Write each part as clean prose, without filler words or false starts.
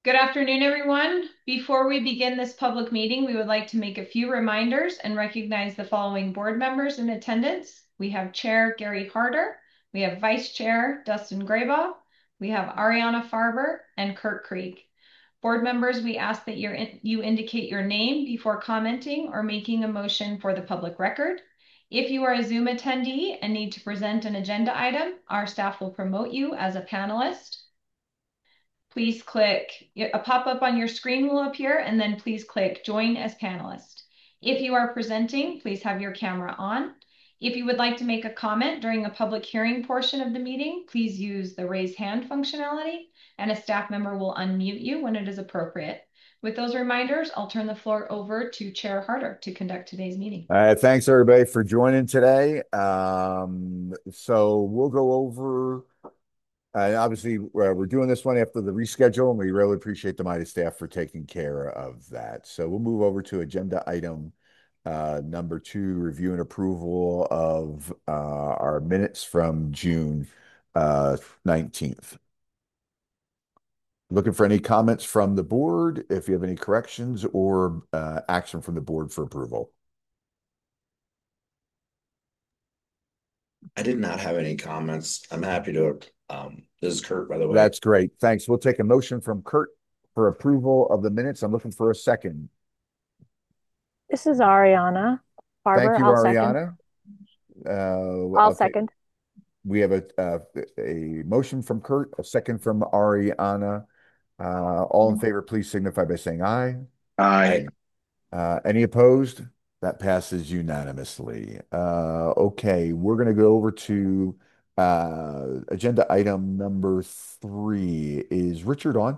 Good afternoon, everyone. Before we begin this public meeting, we would like to make a few reminders and recognize the following board members in attendance. We have Chair Gary Harder, we have Vice Chair Dustin Graybaugh, we have Ariana Farber and Kurt Krieg. Board members, we ask that you indicate your name before commenting or making a motion for the public record. If you are a Zoom attendee and need to present an agenda item, our staff will promote you as a panelist. Please click, a pop-up on your screen will appear, and then please click Join as Panelist. If you are presenting, please have your camera on. If you would like to make a comment during the public hearing portion of the meeting, please use the raise hand functionality, and a staff member will unmute you when it is appropriate. With those reminders, I'll turn the floor over to Chair Harder to conduct today's meeting. Thanks everybody for joining today. So we'll go over, obviously we're doing this one after the reschedule, and we really appreciate the Mighty staff for taking care of that. So we'll move over to agenda item number 2, review and approval of our minutes from June 19th. Looking for any comments from the board, if you have any corrections or action from the board for approval. I did not have any comments. I'm happy to. This is Kurt, by the way. That's great. Thanks. We'll take a motion from Kurt for approval of the minutes. I'm looking for a second. This is Ariana Thank Farber. you, I'll second. Ariana. I'll Okay. second. We have a motion from Kurt, a second from Ariana. All in favor, please signify by saying aye. Aye. Any opposed? That passes unanimously. Okay, we're going to go over to agenda item number 3. Is Richard on?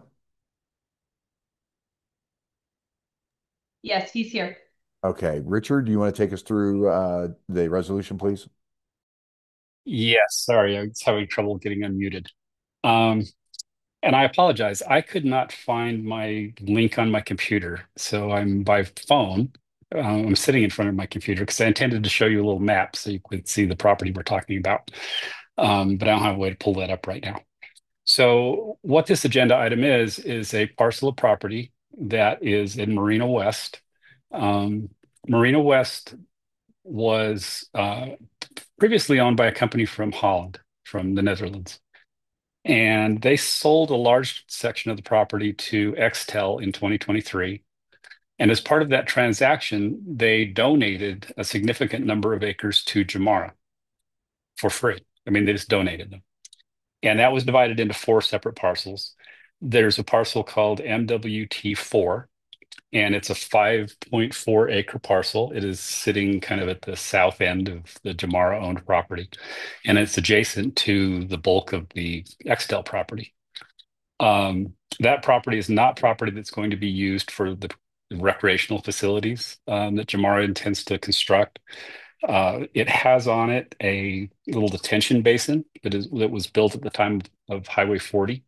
Yes, he's here. Okay, Richard, do you want to take us through the resolution, please? Yes, sorry, I was having trouble getting unmuted. And I apologize. I could not find my link on my computer. So I'm by phone. I'm sitting in front of my computer because I intended to show you a little map so you could see the property we're talking about. But I don't have a way to pull that up right now. So what this agenda item is a parcel of property that is in Marina West. Marina West was previously owned by a company from Holland, from the Netherlands. And they sold a large section of the property to Extel in 2023. And as part of that transaction, they donated a significant number of acres to Jamara for free. I mean, they just donated them. And that was divided into 4 separate parcels. There's a parcel called MWT4, and it's a 5.4 acre parcel. It is sitting kind of at the south end of the Jamara owned property, and it's adjacent to the bulk of the Extel property. That property is not property that's going to be used for the recreational facilities that Jamara intends to construct. It has on it a little detention basin that was built at the time of Highway 40.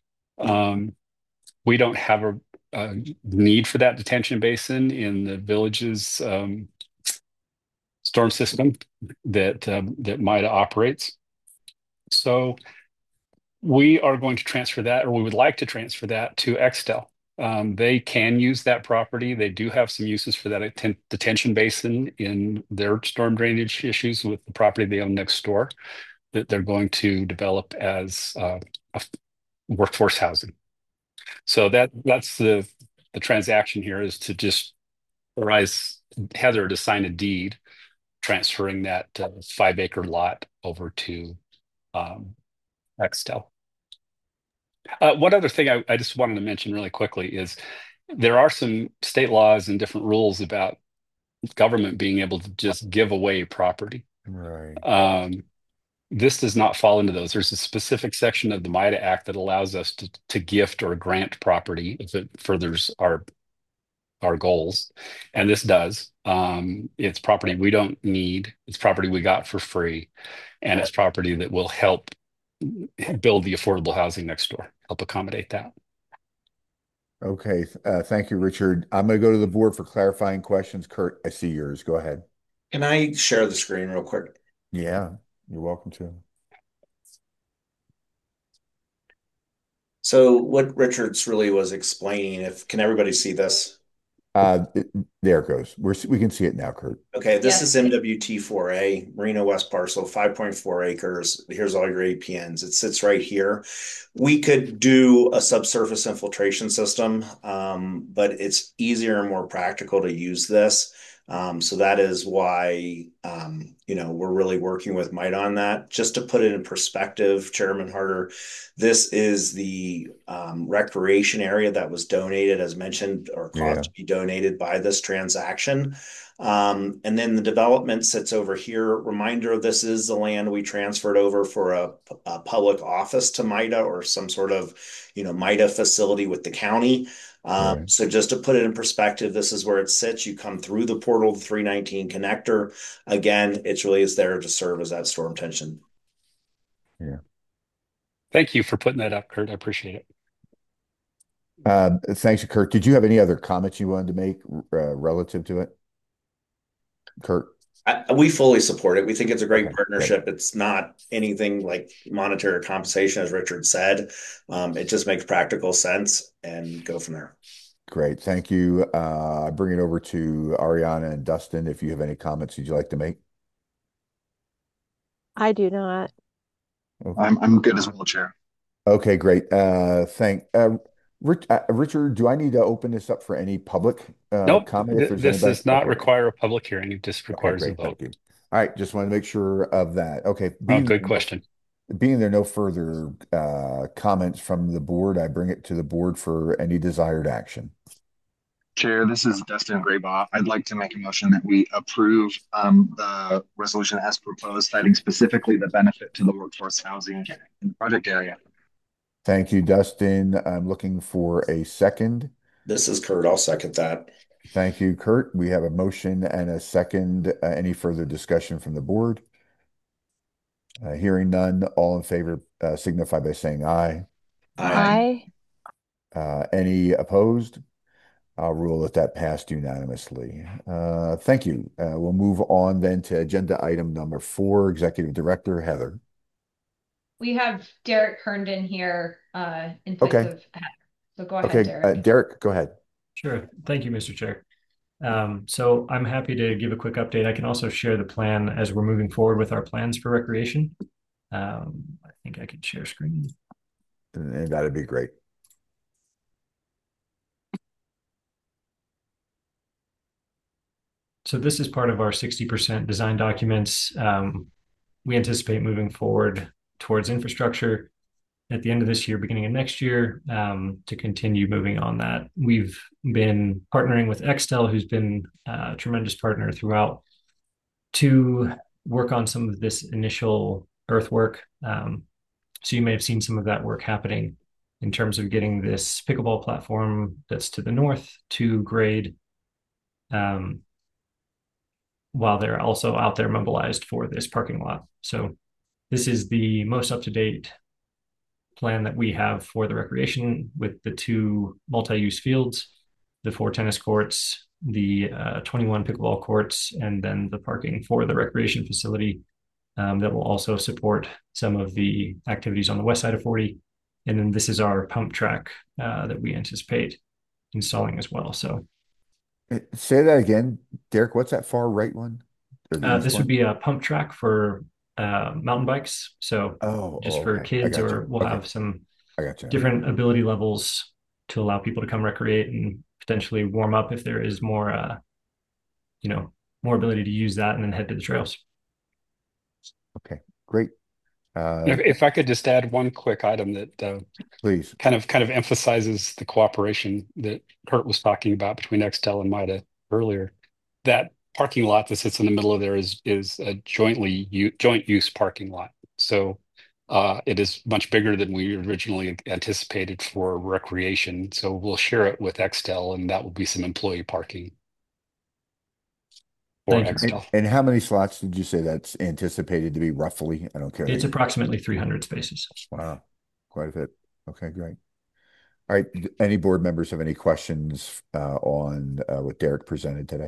We don't have a need for that detention basin in the village's storm system that MIDA operates. So we are going to transfer that, or we would like to transfer that to Extel. They can use that property. They do have some uses for that detention basin in their storm drainage issues with the property they own next door that they're going to develop as a workforce housing. So that's the transaction here, is to just authorize Heather to sign a deed transferring that 5-acre lot over to Extel. One other thing I just wanted to mention really quickly is there are some state laws and different rules about government being able to just give away property. Right. This does not fall into those. There's a specific section of the MIDA Act that allows us to gift or grant property if it furthers our goals, and this does. It's property we don't need. It's property we got for free, and it's property that will help build the affordable housing next door, help accommodate that. Okay. Thank you, Richard. I'm going to go to the board for clarifying questions. Kurt, I see yours. Go ahead. Can I share the screen real quick? Yeah, you're welcome to. So what Richards really was explaining, if can everybody see this? Uh, there it goes. We can see it now, Kurt. Okay, this Yes. is MWT4A, Marina West parcel, 5.4 acres. Here's all your APNs. It sits right here. We could do a subsurface infiltration system, but it's easier and more practical to use this. So that is why, we're really working with MITE on that. Just to put it in perspective, Chairman Harder, this is the recreation area that was donated, as mentioned, or Yeah. caused to be donated by this transaction. And then the development sits over here. Reminder, this is the land we transferred over for a public office to MITA or some sort of, MITA facility with the county. Right. So just to put it in perspective, this is where it sits. You come through the portal, the 319 connector. Again, it's really is there to serve as that storm tension. Yeah. Thank you for putting that up, Kurt. I appreciate it. Thanks, Kurt. Did you have any other comments you wanted to make relative to it, Kurt? We fully support it. We think it's a great Okay, partnership. It's not anything like monetary compensation, as Richard said. It just makes practical sense and go from there. great. Thank you. I bring it over to Ariana and Dustin. If you have any comments you'd like to make. I do not. Okay, I'm good as well, Chair. okay, great. Richard, do I need to open this up for any public Nope, comment if there's this anybody? does not Okay, require a public hearing. It just okay, requires a great. Thank vote. you. All right, just want to make sure of that. Okay, Oh, good question. being there no further comments from the board, I bring it to the board for any desired action. Chair, this is Dustin Graybaugh. I'd like to make a motion that we approve the resolution as proposed, citing specifically the benefit to the workforce housing in the project area. Thank you, Dustin. I'm looking for a second. This is Kurt. I'll second that. Thank you, Kurt. We have a motion and a second. Any further discussion from the board? Hearing none, all in favor signify by saying aye. Aye. Any opposed? I'll rule that passed unanimously. Thank you. We'll move on then to agenda item number 4, Executive Director Heather. We have Derek Herndon here in place Okay. of Heather. So go ahead, Okay, Derek. Derek, go ahead. Sure. Thank you, Mr. Chair. So I'm happy to give a quick update. I can also share the plan as we're moving forward with our plans for recreation. I think I can share screen. And that'd be great. So this is part of our 60% design documents. We anticipate moving forward towards infrastructure at the end of this year, beginning of next year, to continue moving on that. We've been partnering with Extel, who's been a tremendous partner throughout, to work on some of this initial earthwork. So you may have seen some of that work happening in terms of getting this pickleball platform that's to the north to grade, while they're also out there mobilized for this parking lot. So this is the most up-to-date plan that we have for the recreation, with the 2 multi-use fields, the 4 tennis courts, the 21 pickleball courts, and then the parking for the recreation facility that will also support some of the activities on the west side of 40. And then this is our pump track that we anticipate installing as well. So Say that again, Derek. What's that far right one? this would be a pump track for mountain bikes. So just for okay. kids, I got or you. we'll Okay. have some I got you. different ability levels to allow people to come recreate and potentially warm up if there is more, more ability to use that, and then head to the trails. Okay, great. If I could just add one quick item that Please. kind of emphasizes the cooperation that Kurt was talking about between Extel and MITA earlier. That parking lot that sits in the middle of there is a joint use parking lot. So it is much bigger than we originally anticipated for recreation. So we'll share it with Extel, and that will be some employee parking for Thank you. Extel. And how many slots did you say that's anticipated to be roughly? I don't care. It's approximately 300 spaces. Wow, quite a bit. Okay, great. All right. Any board members have any questions on what Derek presented today?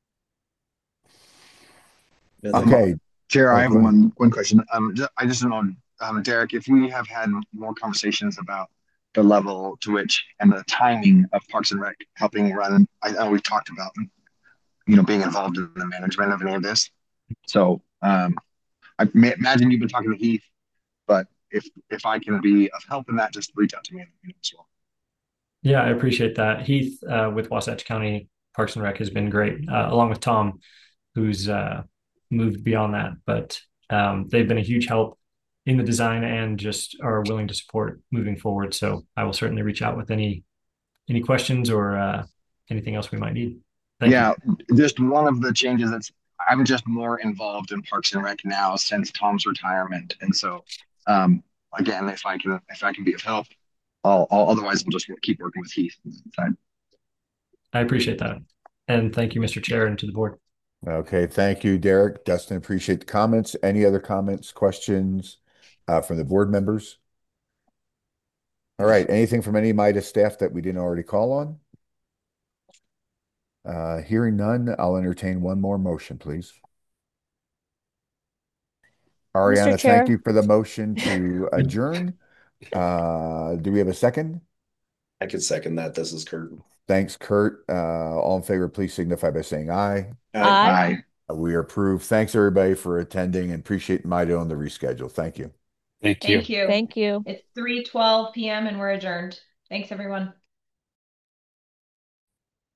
Okay. Chair, I have go ahead. one question. I just don't know, Derek, if we have had more conversations about the level to which and the timing of Parks and Rec helping run. I know we've talked about, being involved in the management of any of this. So I imagine you've been talking to Heath, but if I can be of help in that, just reach out to me as well. Yeah, I appreciate that. Heath with Wasatch County Parks and Rec has been great, along with Tom, who's moved beyond that. But they've been a huge help in the design and just are willing to support moving forward. So I will certainly reach out with any questions or anything else we might need. Thank Yeah, you. just one of the changes that's I'm just more involved in Parks and Rec now since Tom's retirement, and so um, again, if I can be of help, I'll otherwise we'll just keep working with Heath on that side. I appreciate that. And thank you, Mr. Chair, and to the board. Okay, thank you, Derek. Dustin, appreciate the comments. Any other comments, questions from the board members? All right, anything from any MIDA staff that we didn't already call on? Hearing none, I'll entertain one more motion, please. Ariana, Chair. thank you for the motion to adjourn. Do we have a second? I could second that. This is Kurt. Thanks, Kurt. All in favor, please signify by saying aye. Aye. We are approved. Thanks, everybody, for attending and appreciate MIDA on the reschedule. Thank you. Thank you. Thank you. Thank you. It's 3:12 p.m. and we're adjourned. Thanks, everyone.